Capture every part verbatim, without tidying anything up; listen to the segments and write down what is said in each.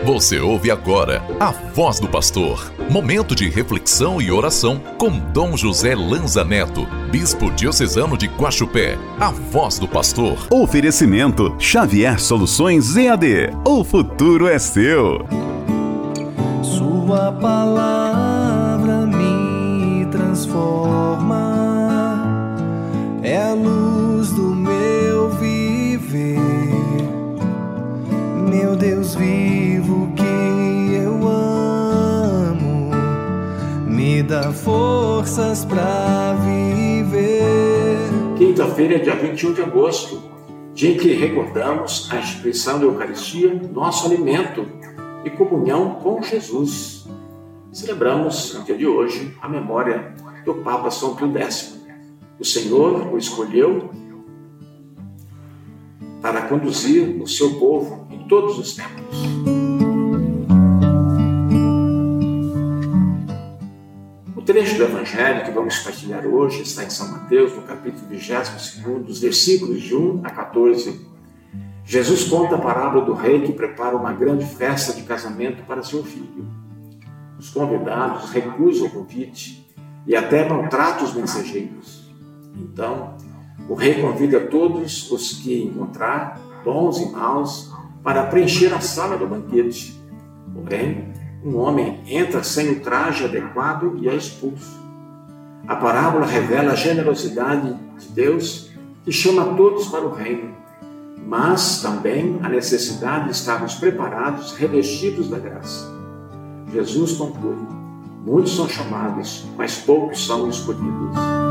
Você ouve agora a Voz do Pastor. Momento de reflexão e oração com Dom José Lanza Neto, Bispo Diocesano de Guaxupé. A Voz do Pastor. Oferecimento Xavier Soluções E A D. O futuro é seu. Sua palavra me transforma, é a luz do meu viver. Meu Deus vivo que eu amo, me dá forças pra viver. Quinta-feira, dia vinte e um de agosto, dia em que recordamos a instituição da Eucaristia, nosso alimento e comunhão com Jesus. Celebramos, no dia de hoje, a memória do Papa São Pio X. O Senhor o escolheu para conduzir o seu povo em todos os tempos. O trecho do Evangelho que vamos partilhar hoje está em São Mateus, no capítulo vigésimo segundo, dos versículos de um a quatorze. Jesus conta a parábola do rei que prepara uma grande festa de casamento para seu filho. Os convidados recusam o convite e até maltratam os mensageiros. Então, o rei convida todos os que encontrar, bons e maus, para preencher a sala do banquete. Porém, um homem entra sem o traje adequado e é expulso. A parábola revela a generosidade de Deus que chama todos para o reino, mas também a necessidade de estarmos preparados, revestidos da graça. Jesus conclui: muitos são chamados, mas poucos são escolhidos.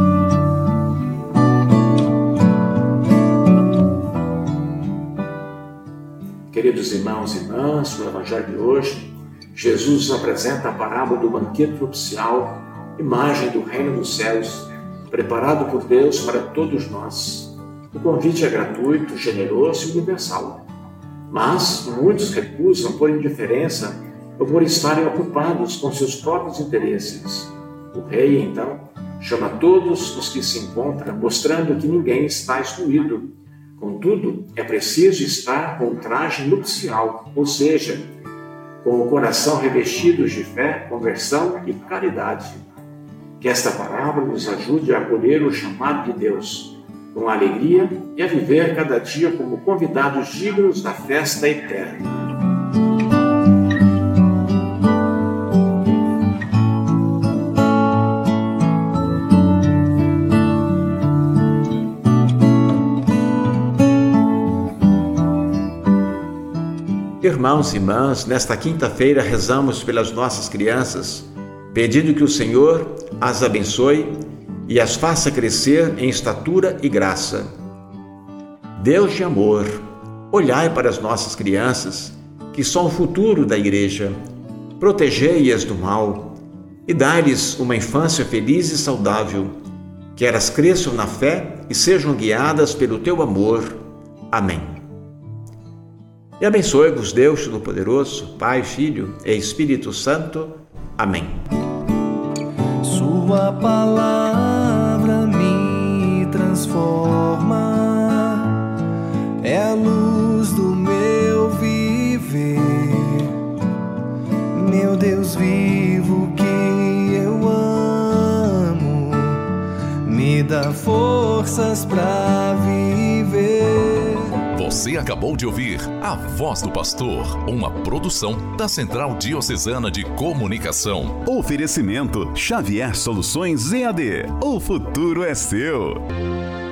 Queridos irmãos e irmãs, no Evangelho de hoje, Jesus apresenta a parábola do banquete nupcial, imagem do reino dos céus, preparado por Deus para todos nós. O convite é gratuito, generoso e universal. Mas muitos recusam por indiferença ou por estarem ocupados com seus próprios interesses. O rei, então, chama todos os que se encontram, mostrando que ninguém está excluído. Contudo, é preciso estar com o traje nupcial, ou seja, com o coração revestido de fé, conversão e caridade. Que esta parábola nos ajude a acolher o chamado de Deus com alegria e a viver cada dia como convidados dignos da festa eterna. Irmãos e irmãs, nesta quinta-feira rezamos pelas nossas crianças, pedindo que o Senhor as abençoe e as faça crescer em estatura e graça. Deus de amor, olhai para as nossas crianças, que são o futuro da Igreja, protegei-as do mal e dai-lhes uma infância feliz e saudável, que elas cresçam na fé e sejam guiadas pelo teu amor. Amém. E abençoe-vos Deus Todo-Poderoso, Pai, Filho e Espírito Santo. Amém. Sua palavra me transforma, é a luz do meu viver. Meu Deus vivo que eu amo, me dá forças pra viver. Você acabou de ouvir A Voz do Pastor, uma produção da Central Diocesana de Comunicação. Oferecimento Xavier Soluções E A D. O futuro é seu.